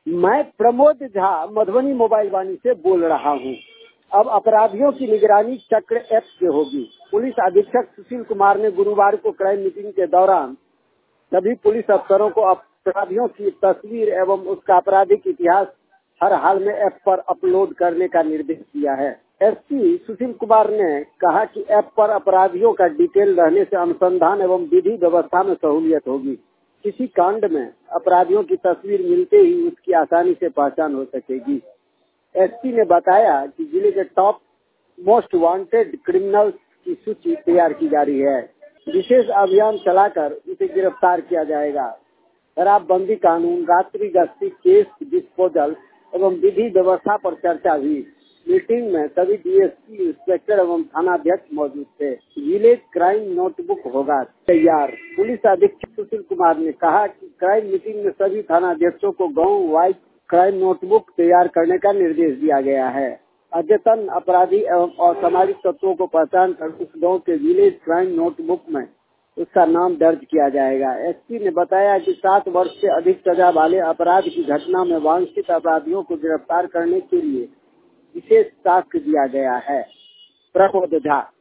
मैं प्रमोद झा मधुबनी मोबाइल वाणी से बोल रहा हूँ। अब अपराधियों की निगरानी चक्र ऐप से होगी। पुलिस अधीक्षक सुशील कुमार ने गुरुवार को क्राइम मीटिंग के दौरान सभी पुलिस अफसरों को अपराधियों की तस्वीर एवं उसका आपराधिक इतिहास हर हाल में ऐप पर अपलोड करने का निर्देश दिया है। एसपी सुशील कुमार ने कहा कि ऐप पर अपराधियों का डिटेल रहने से अनुसंधान एवं विधि व्यवस्था में सहूलियत होगी। किसी कांड में अपराधियों की तस्वीर मिलते ही उसकी आसानी से पहचान हो सकेगी। एसपी ने बताया कि जिले के टॉप मोस्ट वांटेड क्रिमिनल्स की सूची तैयार की जा रही है। विशेष अभियान चलाकर उसे गिरफ्तार किया जाएगा। शराबबंदी कानून, रात्रि गश्ती, केस डिस्पोजल एवं विधि व्यवस्था पर चर्चा हुई। मीटिंग में सभी डीएसपी, इंस्पेक्टर एवं थानाध्यक्ष मौजूद थे। विलेज क्राइम नोटबुक होगा तैयार। पुलिस अधीक्षक सुशील कुमार ने कहा कि क्राइम मीटिंग में सभी थानाध्यक्षों को गांव वाइज क्राइम नोटबुक तैयार करने का निर्देश दिया गया है। अद्यतन अपराधी एवं असामाजिक तत्वों को पहचान कर उस गाँव के विलेज क्राइम नोटबुक में उसका नाम दर्ज किया जाएगा। एसपी ने बताया कि 7 वर्ष से अधिक सजा वाले अपराध की घटना में वांछित अपराधियों को गिरफ्तार करने के लिए विशेष टास्क दिया गया है। प्रमोद झा।